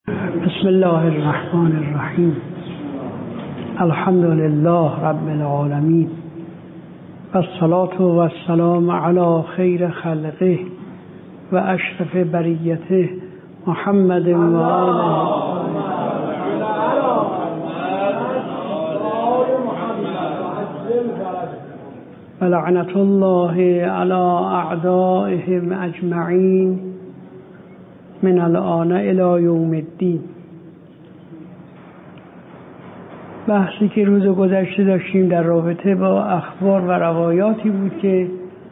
بسم الله الرحمن الرحیم. الحمد لله رب العالمین و الصلاة و السلام علی خیر خلقه و اشرف بریته محمد و آله و لعنت الله علی اعدائهم اجمعین من الآن الی یوم الدین. بحثی که روز گذشته داشتیم در رابطه با اخبار و روایاتی بود که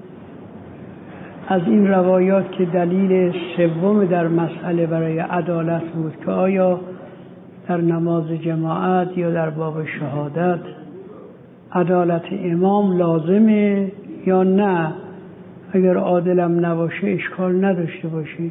از این روایات که دلیل سوم در مسئله برای عدالت بود که آیا در نماز جماعت یا در باب شهادت عدالت امام لازمه یا نه، اگر عادلم نباشه اشکال نداشته باشه.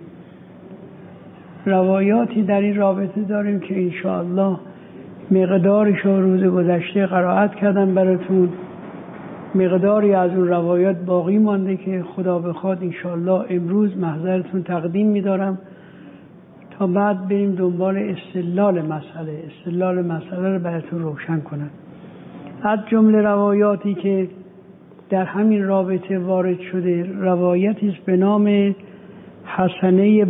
روایاتی در این رابطه داریم که انشاءالله مقدارش رو روز گذشته قرائت کردم براتون، مقداری از اون روایات باقی مانده که خدا بخواد انشاءالله امروز محضرتون تقدیم می‌دارم تا بعد بریم دنبال استدلال مسئله رو براتون روشن کنم. از جمله روایاتی که در همین رابطه وارد شده روایتی است به نام حسنه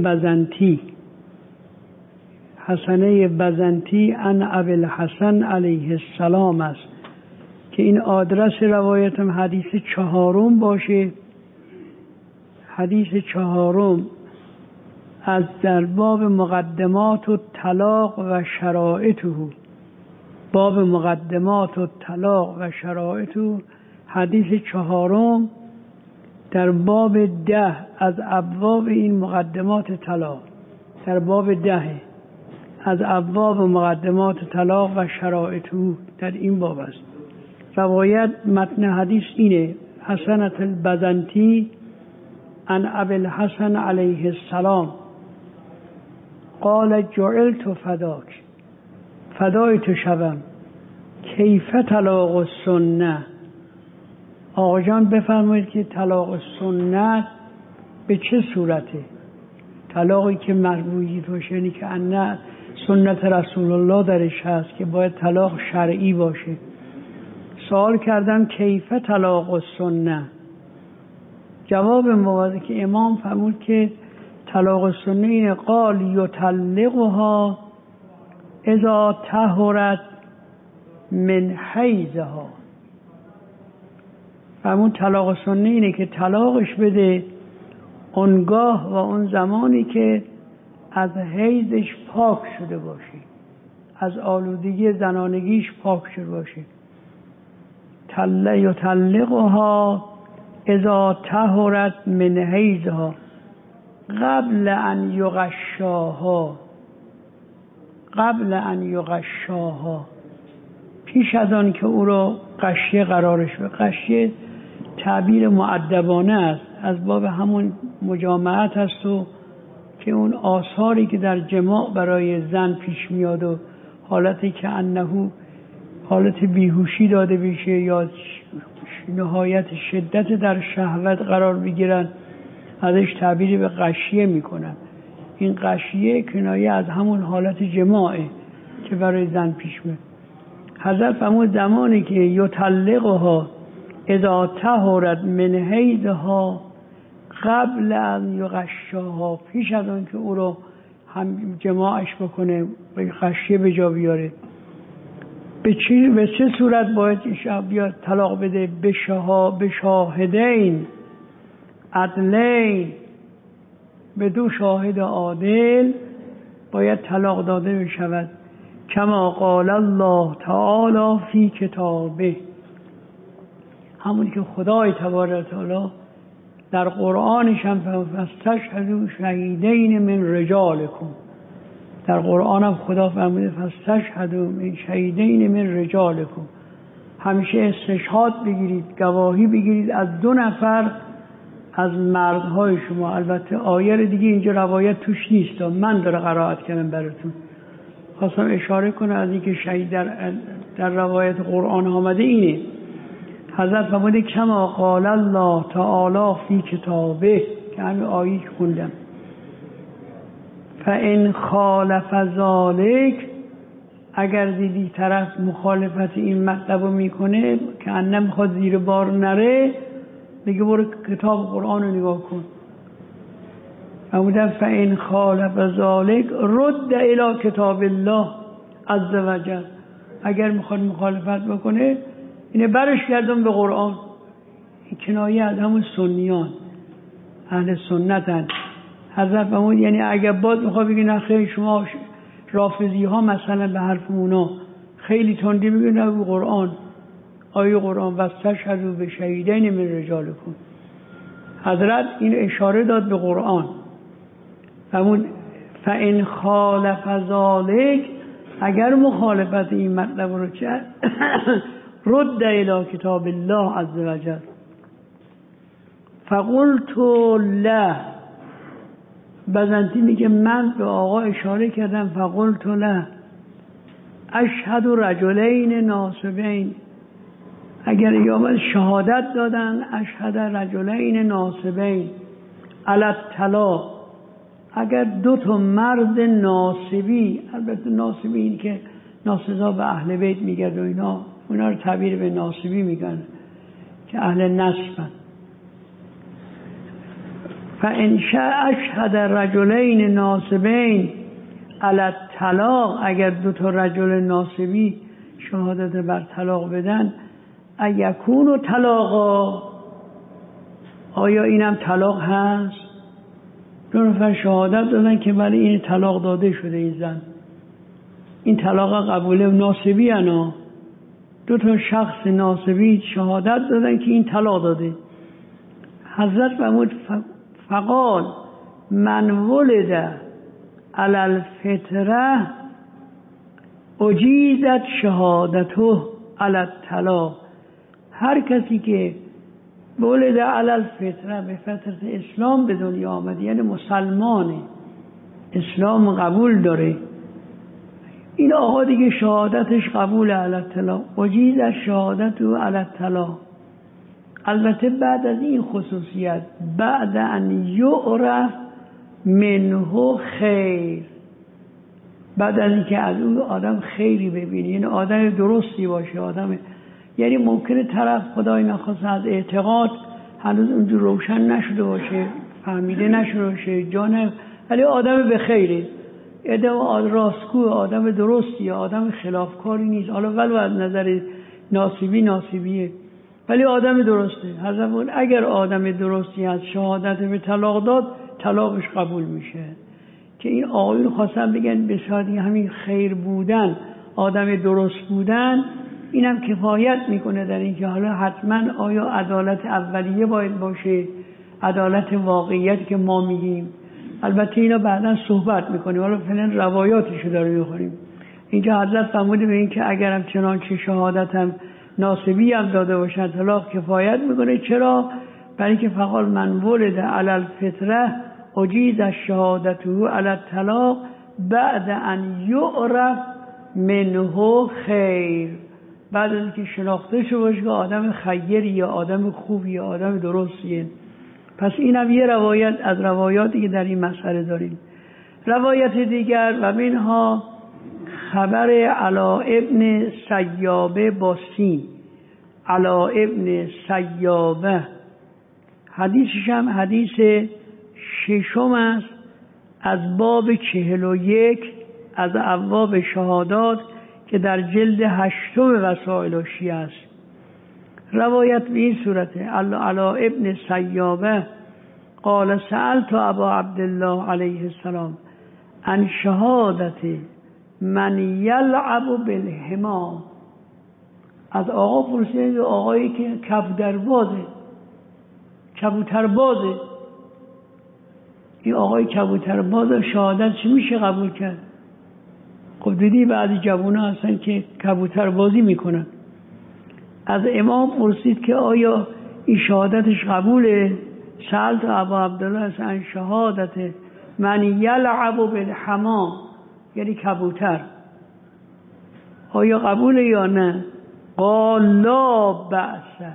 بزنتی عن ابوالحسن علیه السلام است که این آدرس روایتم حدیث 4 باشه. حدیث 4 از در باب مقدمات و طلاق و شرائطه، باب مقدمات و طلاق و شرائطه، حدیث 4 در باب 10 از ابواب این مقدمات طلاق، در باب 10 از ابواب مقدمات طلاق و شرائطه در این باب است. روایت متن حدیث اینه: حسنة البزنتی عن ابوالحسن علیه السلام قال جعلت فداک، فدای تو شوم، کیف طلاق السنه. آقا جان بفرمایید که طلاق سنت به چه صورته؟ طلاقی که مربوطی باشه، یعنی که ان سنت رسول الله درش هست که باید طلاق شرعی باشه. سوال کردم کیف طلاق السنه. جواب موازی که امام فرمود که طلاق السنه اینه: قال یطلقها اذا طهرت من حیضها. فرمود طلاق سنه اینه که طلاقش بده اونگاه و اون زمانی که از حیضش پاک شده باشه، از آلودگی زنانگیش پاک شده باشه. یطلقها اذا طهرت من حیضها قبل ان یغشاها، پیش از آن که او را غشیه قرارش بده. غشیه تعبیر مؤدبانه است، از باب همون مجامعت است و که اون آثاری که در جماع برای زن پیش میاد و حالتی که انه حالت بیهوشی داده بشه یا نهایت شدت در شهوت قرار بگیرن، ازش تعبیری به غشیه میکنن. این غشیه کنایه از همون حالت جماعه که برای زن پیش میاد. حضرت فرمود زمانی که یطلقها اذا طهرت من حیضها قبل ان یغشاها، پیش از آن که او رو هم جماعش بکنه و غشیه به جا بیاره. به چه صورت باید بیاد طلاق بده؟ به شاهدین عدلین، به 2 شاهد عادل باید طلاق داده بشود. کما قال الله تعالی فی کتابه، همون که خدای تبارک تعالی در قرآنش هم فاستشهدوا شهیدین من رجالکم، در قرآن هم خدا فرموده فاستشهدوا شهیدین من رجالکم، همیشه استشهاد بگیرید، گواهی بگیرید از 2 نفر از مردهای شما. البته آیه دیگه اینجا روایت توش نیست، من داره قرائت کردم براتون. خواستم اشاره کنم از اینکه شهید در روایت قرآن آمده اینه. حضرت فرموده کما قال الله تعالی فی کتابه، که همین آیه خوندم، فإن خالف ذلك، اگر دیدی طرف مخالفت این مطلب رو میکنه که انه میخواد زیر بار نره، دیگه برو کتاب قرآن رو نگاه کن. فرمودن فإن خالف ذلك رد الی کتاب الله عز وجل، اگر میخواد مخالفت بکنه اینه برش گردون به قرآن. این کنایه از همون سنیان، اهل سنتن. حضرت فرمود یعنی اگر باز میخواد بگی نه خیلی شما رافضی ها مثلا به حرف اونا خیلی تندی میگن، نه به قرآن، آیه قرآن واستشهدوا بشهیدین من رجالکم. حضرت این اشاره داد به قرآن. فرمود فإن خالف ذلک، اگر مخالفت این مطلب رو کرد رد الی کتاب الله عز وجل. فقلت له، بزنتی میگه من به آقا اشاره کردم، فقلت له اشهد رجلین ناصبین، اگر یابد شهادت دادن اشهد رجلین ناصبین علی الطلاق، اگر دو تا مرد ناصبی، البته ناصبی این که ناسزا به اهل بیت میگرد و اونا رو تعبیر به ناصبی میگن که اهل نسبن. فإن اشهد رجلین ناصبین علی الطلاق، اگر دو تا رجل ناصبی شهادت بر طلاق بدن، ایکون طلاقا، آیا اینم طلاق هست؟ دو نفر شهادت دادن که بله این طلاق داده شده این زن، این طلاق قبوله. ناصبی انا دو تا شخص ناصبی شهادت دادن که این طلاق داده. حضرت فرمود فقال من ولد علی الفطره اجیزت شهادته علی الطلاق، هر کسی که ولد علی الفطره، به فطرت اسلام به دنیا آمده، یعنی مسلمانه، اسلام قبول داره، این آقا دیگه شهادتش قبول علی الطلاق، اجیزت شهادته علی الطلاق. البته بعد از این خصوصیت، بعد ان یعرف منه خیر، بعد از اینکه از اون آدم خیری ببینی، یعنی آدم درستی باشه، آدم، یعنی ممکنه طرف خدای نخواست از اعتقاد هنوز اونجور روشن نشده باشه، فهمیده نشده باشه، ولی آدم به خیره، آدم راستگو، آدم درستی، آدم خلافکاری نیست، حالا ولو از نظر ناصبیه، ولی آدم درسته. حضرت اگر آدم درستی از شهادت به طلاق داد، طلاقش قبول میشه. که این آقایون خواستن بگن به شادی همین خیر بودن، آدم درست بودن، اینم کفایت میکنه در اینکه حالا حتما آیا عدالت اولیه باید باشه، عدالت واقعیت که ما میگیم. البته اینا بعدا صحبت میکنیم، حالا فعلا روایاتشو داریم میخوریم. اینجا حضرت فرموده به این که اگرم چنانچه شهادتم ناصبی هم داده باشن طلاق کفایت میکنه. چرا؟ برای اینکه فقال من ولد علی الفطره اجیز شهادته علی الطلاق بعد ان یعرف منه خیر، بعد از اینکه شناخته شده باشه که آدم خیری یا آدم خوبی یا آدم درستیه. پس اینم یه روایت از روایاتی که در این مسئله داریم. روایت دیگر و منها خبر علا ابن سیابه با سین، علا ابن سیابه، حدیثش هم حدیث ششم است از باب 41 از ابواب شهادات که در جلد 8 وسائل شیعه است. روایت به این صورته: علا ابن سیابه قال سألت ابا عبدالله علیه السلام عن شهادت من یلعب بالحما. از آقا پرسید، آقایی که کبوتربازه، این آقای کبوترباز شهادت چی میشه قبول کرد؟ خب دیدی بعضی جوونا هستن که کبوتربازی میکنن. از امام پرسید که آیا این شهادتش قبوله؟ سألت ابا عبدالله عن شهادت من یلعب بالحما، یعنی کبوتر، آیا قبوله یا نه؟ قال لا بأس،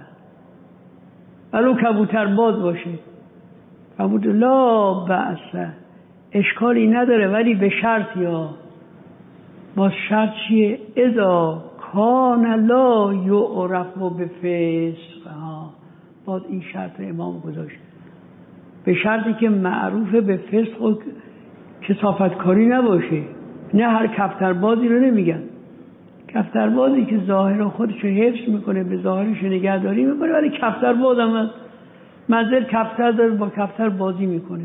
ولو کبوتر باز باشه. فرمود لا بأس، اشکالی نداره، ولی به شرط. یا باز شرط چیه؟ اذا کان لا یعرف بفسق. باز این شرط امام گذاشت، به شرطی که معروف به فسق و کثافتکاری نباشه. نه هر کفتربازی رو نمیگن، کفتربازی که ظاهر خودش رو حفظ میکنه، به ظاهرش نگهداری میکنه، ولی کفترباز هم هست، منزل کفتر داره، با کفتر بازی میکنه.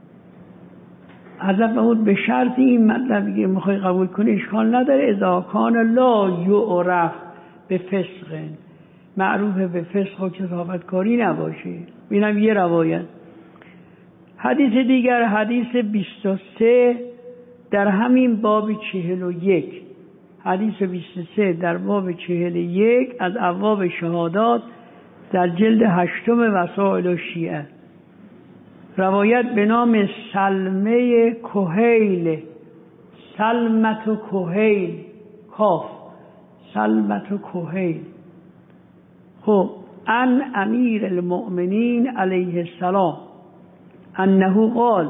حضرت فرمود به شرط این مطلبی که میخوای قبول کنی اشکال نداره، اذا کان لا یعرف به فسق، معروف به فسق و کثافتکاری نباشه. ببینم یه روایت. حدیث دیگر، حدیث 23 در همین باب 41، حدیث 23 در باب 41 از ابواب شهادات در جلد 8 وسائل الشیعه، روایت به نام سلمه کهیل، سلمت کهیل، کاف سلمت کهیل. خب عن امیر المؤمنین علیه السلام انه قال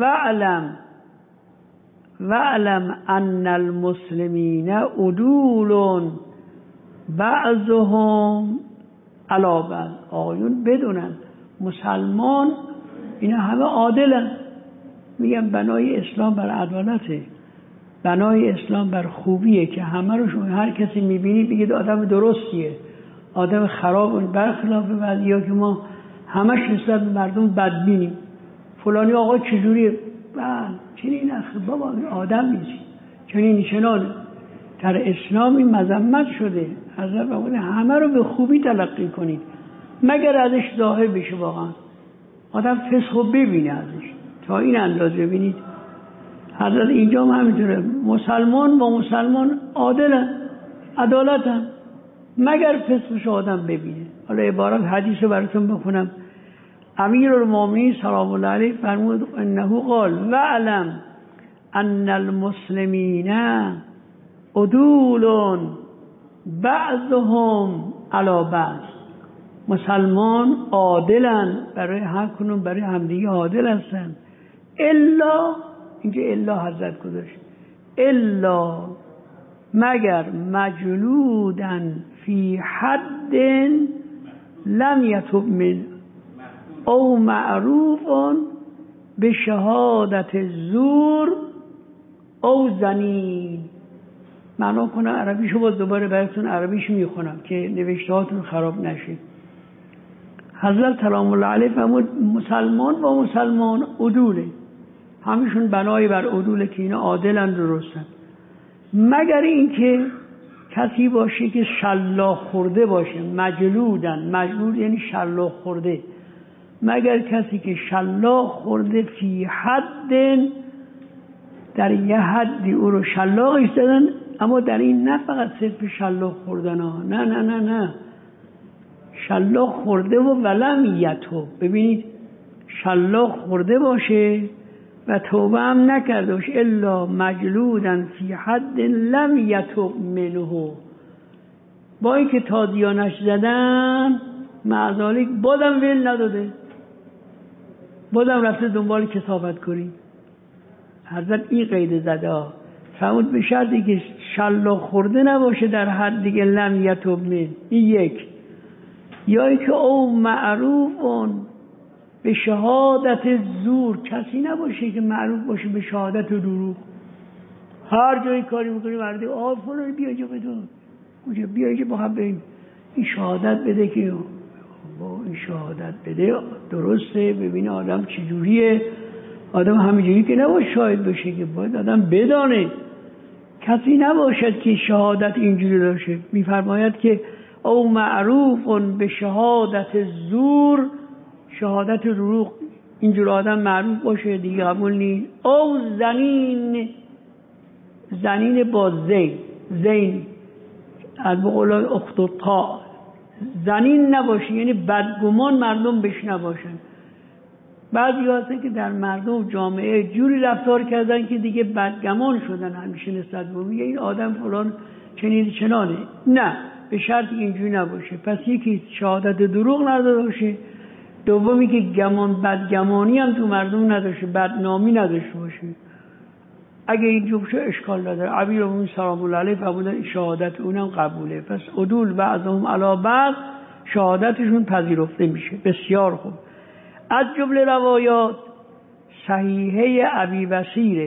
وعلم ان المسلمین عدول بعضهم علی بعض. آقایون بدونن مسلمان اینا همه عادلن. میگن بنای اسلام بر عدالته، بنای اسلام بر خوبیه که همه رو شما هر کسی میبینی بگید آدم درستیه، آدم خراب، برخلاف بعضیا که ما همش نسبت به مردم بدبینیم. فلانی آقا چجوریه؟ چنین اخی بابا این آدم نیست، چنین چنانه. در اسلام این مذمت شده. حضرت فرمود همه رو به خوبی تلقی کنید مگر ازش ظاهر بشه. واقعا آدم فسق ببینه ازش، تا این اندازه ببینید. حضرت اینجا هم همینطوره، مسلمان با مسلمان عادلن، عدالتن، مگر فسقش آدم ببینه. حالا عبارت حدیث رو براتون بخونم. امیرالمومنین سلام الله علیه فرمود انه قال وعلم ان المسلمین عدول بعضهم علی بعض. مسلمان عادلن، برای هر کنون برای همدیگه عادل هستن. الا، اینجا الا حضرت گذاشت، الا مگر مجلودن فی حد لم یتب من او معروف به شهادت زور او زنین. معنا کنم عربیشو باز دوباره براتون عربیش میخونم که نوشتهاتون خراب نشه. حضرت سلام الله علیه فرمود مسلمان با مسلمان عدوله، همیشون بنای بر عدوله که اینا عادلن، درستن، مگر اینکه کسی باشه که شلاق خورده باشه. مجلودن، مجلود یعنی شلاق خورده، مگر کسی که شلاق خورده فی حد، در یه حدی او رو شلاقش زدن. اما در این نه فقط صرف شلاق خوردن ها، نه نه نه نه، شلاق خورده و ولم یتوب. ببینید شلاق خورده باشه و توبه هم نکرده باشه. الا مجلودن فی حد لم یتوب منه، با اینکه تا دیانش زدن معذالک بازم ول نداده، بازم رفته دنبال کثافت کنی. حضرت این قید زده ها، فرمود به شرطی که شلاق خورده نباشه در حد دیگه لم یتوب من. این یک. یا اینکه او معروفون به شهادت زور، کسی نباشه که معروف باشه به شهادت دروغ. هر جایی کاری میکنی مردی فلان بیا اینجا بدون کجا، بیا اینجا با هم بریم این شهادت بده که با این شهادت بده درسته. ببینه آدم چجوریه. آدم همینجوری که نباشه شاهد بشه، که باید آدم بدانه. کسی نباشد که شهادت اینجوری باشه. میفرماید که او معروفون به شهادت زور، شهادت دروغ، اینجور آدم معروف باشه دیگه قبول نیست. او زنین، زنین با زین از بقول اخت و تا، زنین نباشه یعنی بدگمان مردم بهش نباشن. بعضی هستن که در مردم جامعه جوری رفتار کردن که دیگه بدگمان شدن همیشه نسبت به میگه این آدم فلان چنین چنانه. نه، به شرطی اینجوری نباشه. پس یکی شهادت دروغ نداده باشه، دومی که بدگمانی هم تو مردم نداشته، بدنامی نداشته باشه. اگه اینجور بشه اشکال نداره. امیرالمومنین سلام الله علیه فرمودن شهادت اونم قبوله. پس عدول بعضهم علی بعض شهادتشون پذیرفته میشه. بسیار خوب. از جمله روایات صحیحه ابی بصیره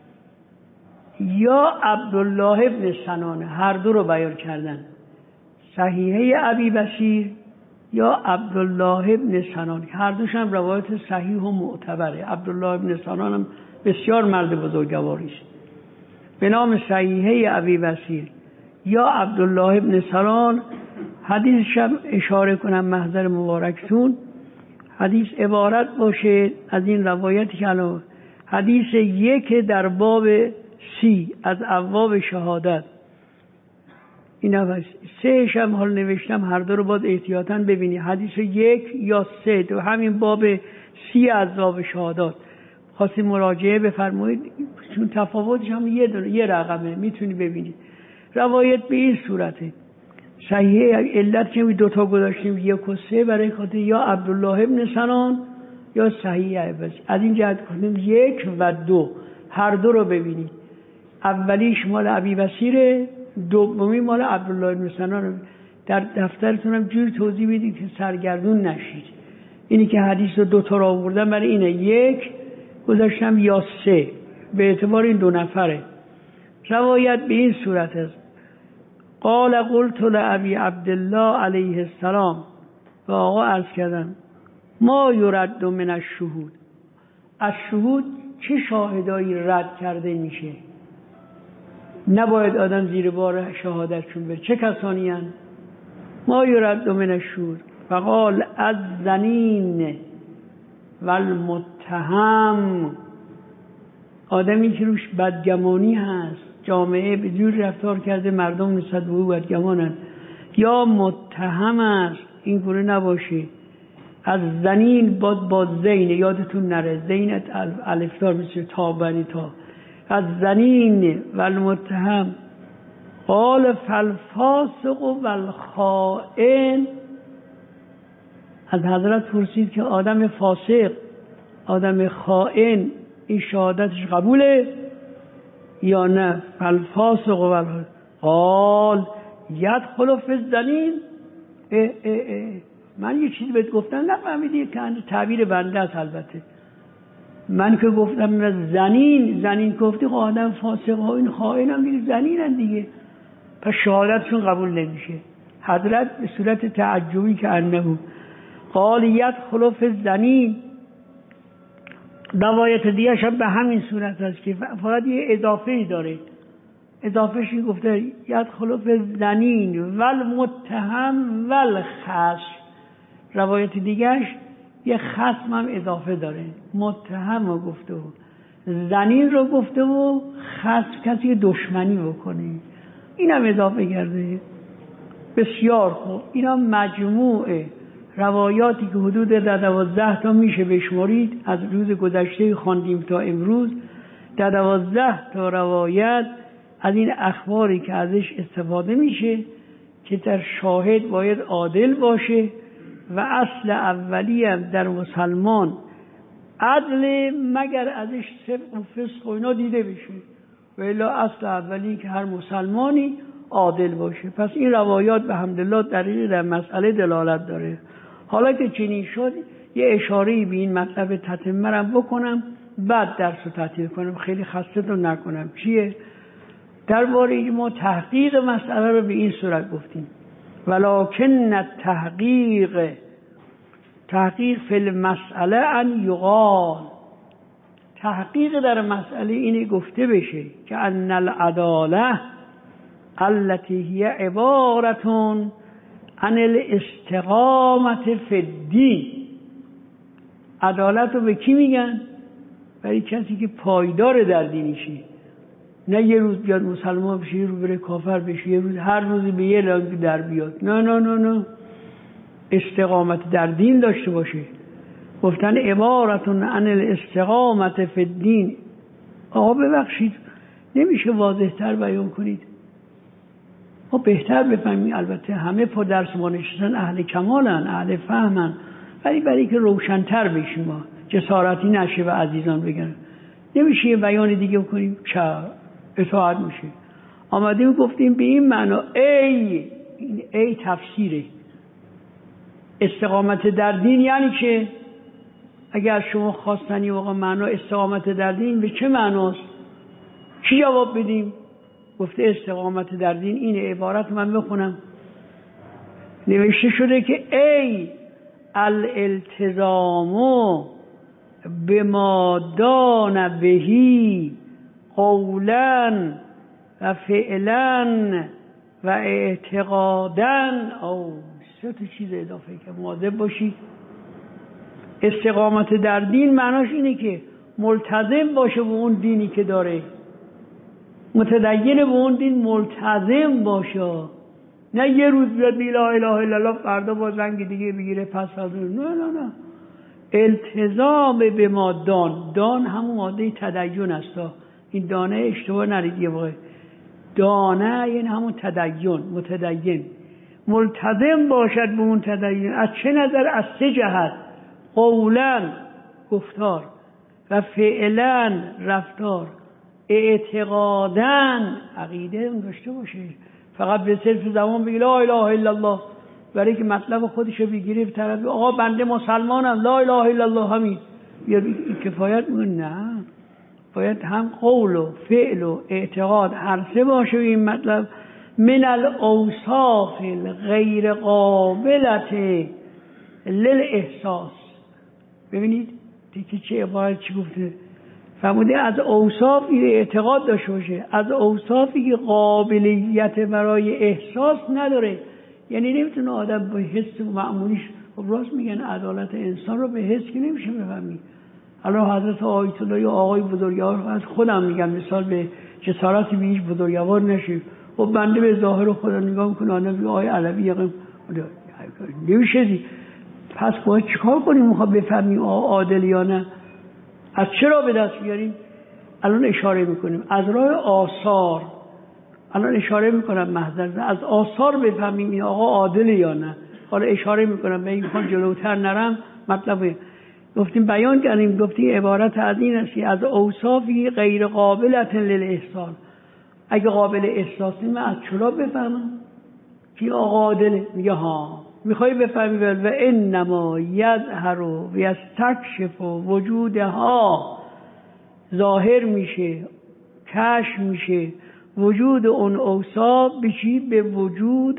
یا عبدالله ابن سنان، هر دو رو بیان کردن. صحیحه ابی بصیر یا عبدالله ابن سنان، هر دوش هم روایت صحیح و معتبره. عبدالله ابن سنان هم بسیار مرد بزرگواری است. به نام صحیحه ابی بصیر یا عبدالله ابن سنان. حدیثش هم اشاره کنم محضر مبارکتون. حدیث عبارت باشه از این روایتی که الان حدیث یک در باب 30 از ابواب شهادت. این هم سهش هم حال نوشتم، هر دو رو باید احتیاطاً ببینی. حدیث 1 یا 3 تو همین باب 30 از ابواب شهادت خواستی مراجعه بفرمایید، چون تفاوتش هم یه رقمه، میتونی ببینی. روایت به این صورته. صحیح علت که دوتا گذاشتیم 1 و 3 برای خاطر یا عبدالله ابن سنان یا صحیح ابی. از این جهت کنیم 1 و 2 هر دو رو ببینید. اولیش مال ابی بصیره، دومی مال عبدالله ابن سنان. در دفترتونم جور توضیح بدید که سرگردون نشید. اینی که حدیث رو دوتا را آوردم برای اینه. 1 گذاشتم یا 3 به اعتبار این دو نفره. روایت به این صورت است. قال قلت لأبی عبدالله علیه السلام، و آقا عرض کردم ما یرد من الشهود، از شهود چه شاهدایی رد کرده میشه؟ نباید آدم زیر بار شهادتشون بره. چه کسانی هستند؟ ما یرد من الشهود فقال از زنین و المتهم، آدمی که روش بدگمانی هست، جامعه به جور رفتار کرده مردم نسبت به او بدگمانن، یا متهم است، این گونه نباشه. از زنین با زین، یادتون نره زینت الفدار مثل تا بنی تا. از زنین و المتهم قال فالفاسق و الخائن، از حضرت پرسید که آدم فاسق، آدم خائن، این شهادتش قبوله یا نه؟ فالفاسق و الخائن قال یدخل فی الزنین. من یه چیزی بهت گفتم نفهمیدی؟ که تعبیر بنده است. البته من که گفتم زنین گفتی که آدم فاسق ها این خائن هم دیگه زنینن دیگه، پس شهادتشون قبول نمیشه. حضرت به صورت تعجبی که انه قال یدخل فی الزنین. روایت دیگه شب به همین صورت است که فقط یه اضافه‌ای داره. اضافهش این گفته یدخل فی الزنین و المتهم و الخصم. روایت دیگهش یه خصم هم اضافه داره. متهم رو گفته و زنین رو گفته و خصم کسی که دشمنی بکنه این هم اضافه کرده. بسیار خوب. این هم مجموعه روایاتی که حدود 12 تا میشه بشمارید. از روز گذشته خواندیم تا امروز 12 تا روایت از این اخباری که ازش استفاده میشه که در شاهد باید عادل باشه و اصل اولی هم در مسلمان عدل مگر ازش صدق و فسق و اینا دیده بشه، و الا اصل اولی که هر مسلمانی عادل باشه. پس این روایات به حمدالله در مسئله دلالت داره. حالا که چنین شد یه اشاره‌ای به این مطلب تتمه رو بکنم بعد درس رو تعطیل کنم، خیلی خسته تو نکنم. چیه؟ درباره ما تحقیق مسئله رو به این صورت گفتیم. ولکن تحقیق فی المسئله ان یقال، تحقیق در مسئله اینه گفته بشه که ان العداله التي هي عبارة عن الاستقامت فی الدین. عدالت رو به کی میگن؟ برای کسی که پایدار در دینشه، نه یه روز بیاد مسلمان بشه یه روز بره کافر بشه، یه روز هر روز به یه لنگ در بیاد. نه استقامت در دین داشته باشه. گفتن عبارتون عن الاستقامت فی الدین. آقا ببخشید نمیشه واضح تر بیان کنید؟ ما بهتر بفهمیم. البته همه پا درس ما نشستن اهل کمالن، اهل فهمن، ولی برای که روشن‌تر بشیم ما جسارتی نشه و عزیزان بگن نمیشه یه بیان دیگه بکنیم چه اطاعت میشه. آمدیم گفتیم به این معنا این ای تفسیره. استقامت در دین یعنی که اگر شما خواستنی واقعا معنا استقامت در دین به چه معناست؟ چی جواب بدیم؟ گفته استقامت در دین اینه. عبارت من بخونم. نوشته شده که ای الالتزام بما دان بهی قولا و فعلا و اعتقادا. او سه تا چیز اضافه که مواظب باشید. استقامت در دین معناش اینه که ملتزم باشه به اون دینی که داره، متدین به اون دین ملتزم باشه، نه یه روز بیاد لا اله الا الله فردا با رنگ دیگه بگیره پس فردا. نه التزام به ما دان همون ماده تدین است. این دانه اشتباه نرید یه موقع. دانه یعنی همون تدین، متدین ملتزم باشد به اون تدین. از چه نظر؟ از سه جهت: قولا گفتار و فعلا رفتار، اعتقادا عقیده داشته باشه. فقط به صرف زمان بگی لا اله الا الله برای که مطلب خودشو بگیره به طرف آقا بنده مسلمانم لا اله الا الله همین یا کفایت میکنه. نه، باید هم قول و فعل و اعتقاد هر سه باشه. این مطلب من الاوصاف غیر قابلت للاحساس. ببینید دیگه چه عبارت چی گفته؟ فرموده از اوصافی اعتقاد داشته باشه، از اوصافی که قابلیت برای احساس نداره. یعنی نمیتونه آدم به حس معمولیش، راست میگن عدالت انسان رو به حس که نمیشه بفهمی. الان حضرت آیت الله یا آقای بزرگوار، از خودم میگم مثال به جسارتی به هیچ بزرگوار نشه. خب بنده به ظاهر خدا نگاه میکنه آدم آقای علوی یقین نمیشه. پس باید چیکار کنیم؟ میخواد بفهمیم عادل یا نه. از چرا به دست بیاریم؟ الان اشاره میکنیم از راه آثار. الان اشاره میکنم محضر از آثار بفهمیم این آقا عادل یا نه. حالا اشاره میکنم به این کار جلوتر نرم. مطلب گفتیم بیان کردیم، گفتیم عبارت از این است از اوصافی غیر قابلت للاحسان. اگه قابل احساس نیست من از چرا بفهمم که آقا عادله؟ میگه ها میخوای بفهمی و انما یظهر و یستکشف وجودها، ظاهر میشه کشف میشه وجود اون اوصاف به چی؟ به وجود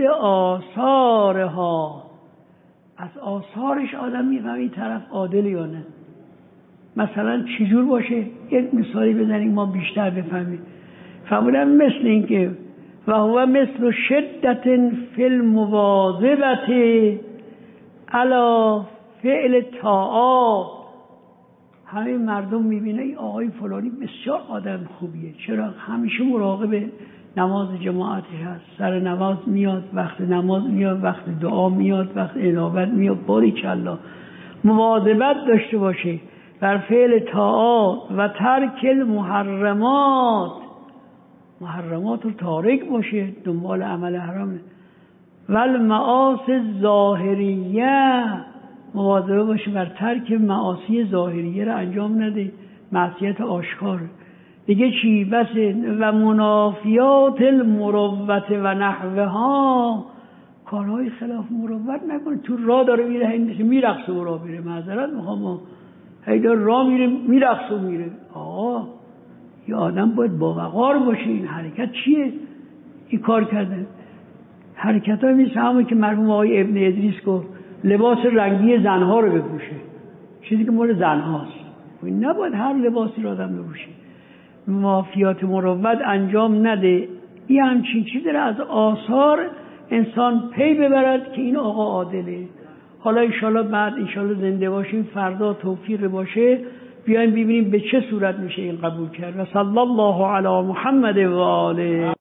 آثارها. از آثارش آدم میفهمه این طرف عادل یا نه. مثلا چجور باشه؟ یک مثالی بزنیم ما بیشتر بفهمیم. فرمودن مثل این که و هو مثل شدت فی المواظبت علی فعل طاعات. همه مردم میبینه این آقای فلانی بسیار آدم خوبیه، چرا همیشه مراقب نماز جماعتی هست، سر نماز میاد، وقت نماز میاد، وقت دعا میاد، وقت انابت میاد. باریکالله مواظبت داشته باشه بر فعل طاعات و ترک المحرمات. محرمات رو تارک باشه، دنبال عمل حرامه. والمعاصی الظاهریه، مواظب باشه بر ترک معاصی ظاهریه رو انجام نده، معصیت آشکار. دیگه چی؟ بس و منافیات المروت و نحوها، کارهای خلاف مروت نکنه. تو راه داره میره هی میرقصه و راه میره، معذرت میخوام هی داره راه میره میرقصه و میره. آقا یه آدم باید باوقار باشه. این حرکت چیه؟ این کار کردن حرکت های مثل همون که مرحوم آقای ابن ادریس گفت لباس رنگی زنها رو بپوشه، چیزی که مال زنهاست. نباید هر لباسی رو آدم بپوشه. معافیات مروت انجام نده. این همچین چیز داره از آثار انسان پی ببرد که این آقا عادله. حالا انشالله بعد انشالله زنده باشیم فردا توفیق باشه بیایم ببینیم به چه صورت میشه این قبول کرد. و صلی الله علی محمد و آله.